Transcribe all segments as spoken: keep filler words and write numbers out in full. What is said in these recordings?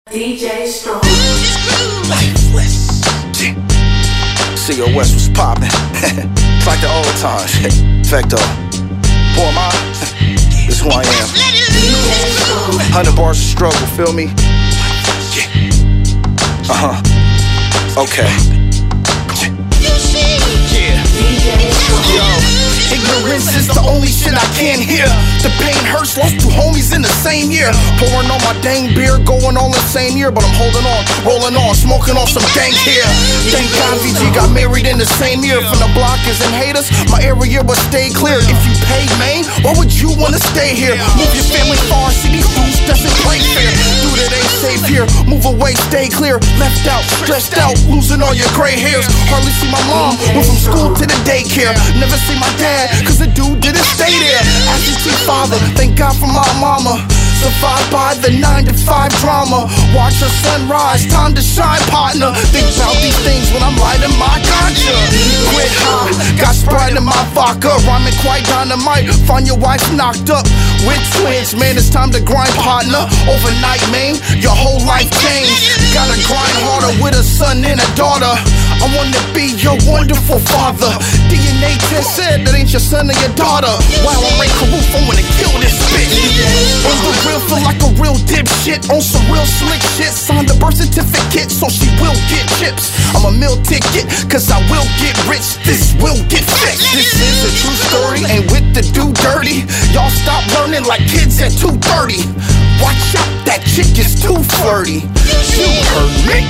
D J Strong. Lifeless. C O West was poppin'. It's like the old times. Facto. Who am I? This is who I am. Hundred bars of struggle, feel me? Uh-huh. Okay. Yeah. Yo. Ignorance is the only shit I can't hear. The pain hurts, lost two homies in the same year. Pouring on my dang beer, going all the same year. But I'm holding on, rolling on, smoking on some dank here. Thank God V G got married in the same year. From the blockers and haters, my area will stay clear. If you pay, man, why would you wanna stay here? Move your family far, see these dudes doesn't play fair. Dude, it ain't safe here, move away, stay clear. Left out, stressed out, losing all your gray hairs. Hardly see my mom, went from school to the daycare. Never see my dad, cause the dude didn't stay there. Absentee father, thank God for my mama. Survived by the nine to five drama. Watch the sunrise, time to shine, partner. Think about these things when I'm lighting my ganja. Quit high, got Sprite in my vodka. Rhyming quite dynamite, find your wife knocked up with twins. Man, it's time to grind, partner. Overnight, man, your whole life changed. Gotta grind harder with a son and a daughter. I wanna be your wonderful father. D N A test said that ain't your son or your daughter. While I'm Ray Caruth, I wanna kill this bitch. On the real, feel like a real dipshit. On some real slick shit. Sign the birth certificate so she will get chips. I'm a meal ticket, cause I will get rich. This will get fixed. This is a true story, ain't with the do dirty. Y'all stop learning like kids at two thirty. Watch out, that chick is too flirty. You heard me.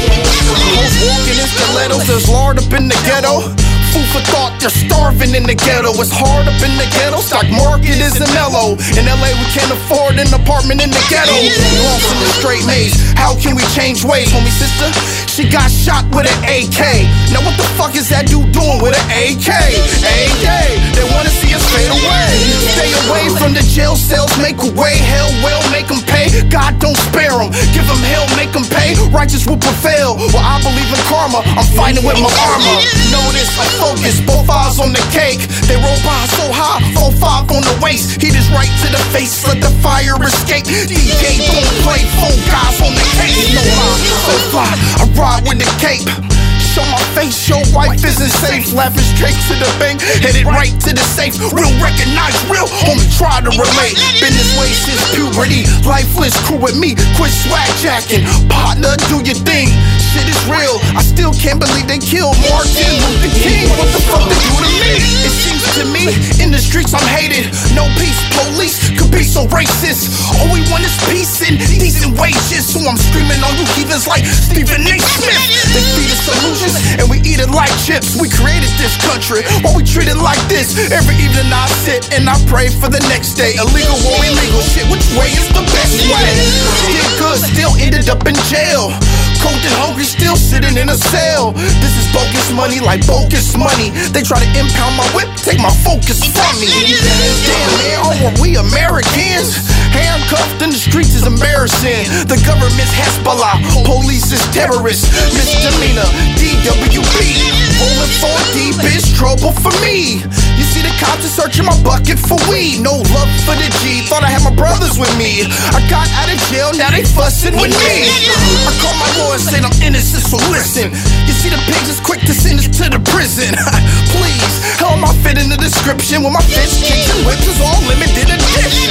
Most walking in stilettos, there's lard up in the ghetto. Food for thought, they're starving in the ghetto. It's hard up in the ghetto, stock market isn't mellow. In L A we can't afford an apartment in the ghetto. Lost in the straight maze, how can we change ways? Homie sister, she got shot with an A K. Now what the fuck is that dude doing with an A K? A K, they wanna see us fade away. Stay away from the jail cells, make a way. Hell will make them pay, God don't spare them. Give them hell, make them pay, righteous will prevail. Well I believe in karma, I'm fighting with my armor. Notice I'm focus, both eyes on the cake. They roll by so high, four five on the waist. Hit us right to the face, let the fire escape. D J don't play, four guys on the case. No lie, so fly, I ride with the cape. Show my face, your wife isn't safe. Laughing straight to the bank, headed right to the safe. Real recognize real, homie try to relate. Been this way since puberty, lifeless crew with me. Quit swag jacking, partner do your thing. Shit is real, I still can't believe they killed Martin Luther King. What the fuck they do to me? It seems to me, in the streets I'm hated. No peace, police could be so racist. All we want is peace and decent wages. So I'm screaming on you heathens like Stephen A. Smith. They feed us illusions and we eat it like chips. We created this country, why we treat it like this? Every evening I sit and I pray for the next day. Illegal or illegal shit, which way is the best way? Did good, still ended up in jail. Cold and hungry, still sitting in a cell. This is bogus money, like bogus money. They try to impound my whip, take my focus from me. Damn man, are we Americans? Handcuffed in the streets is embarrassing. The government's Hezbollah, police is terrorists. Misdemeanor, D W B. Rolling four deep is trouble for me. You see the cops are searching my bucket for weed. No love for the G, thought I had my brothers with me. I got out of jail, now they fussing with me. I call my lawyer, said I'm innocent, so listen. You see the pigs is quick to send us to the prison. Please, how am I fit in the description? When my fists, kicks, and whips is all limited edition.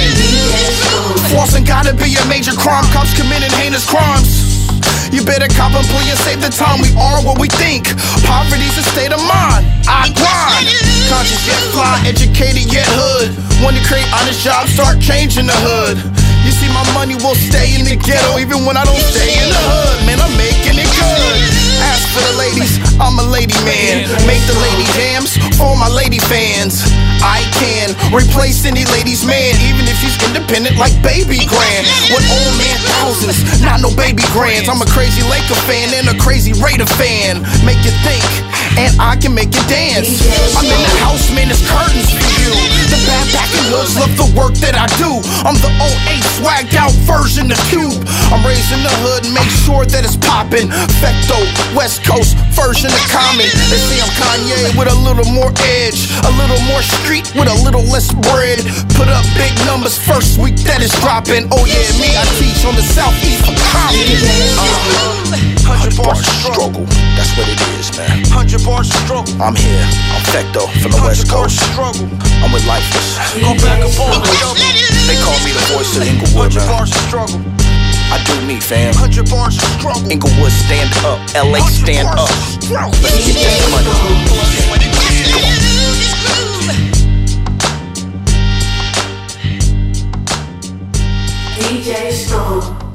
Flossing gotta be a major crime, cops committing heinous crimes. You better cop and plea and save the time. We are what we think. Poverty's a state of mind. I grind. Conscious yet fly, educated yet hood. Want to create honest jobs, start changing the hood. You see my money will stay in the ghetto even when I don't stay in the hood. Man, I'm making it good. As for the ladies, I'm a lady man. Make the lady jams for my lady fans. I can replace any lady's man, even if she's independent like Baby Grand. With old man thousands, not no baby grands. I'm a crazy Laker fan and a crazy Raider fan. Make you think, and I can make you dance. I'm in the house, man, it's curtains for you. The backpacking hoods love the work that I do. I'm the oh eight swagged out version of Cube. I'm raising the hood, make sure that it's poppin'. Facto, West Coast version of Common. They say I'm Kanye with a little more edge, a little more street with a little less bread. Put up big numbers first week that is dropping. Oh yeah, me, I teach on the southeast of Compton. bars of struggle. That's what it is, man. Hundred bars of struggle. I'm here. I'm Fecto from the West Coast. Struggle. I'm with Lifeless. Go back and forth. They call me the voice of Inglewood, man. Hundred bars of struggle. I do me, fam. Hundred bars of struggle. Inglewood, stand up. L A, stand up. Let's get this money. D J Strong.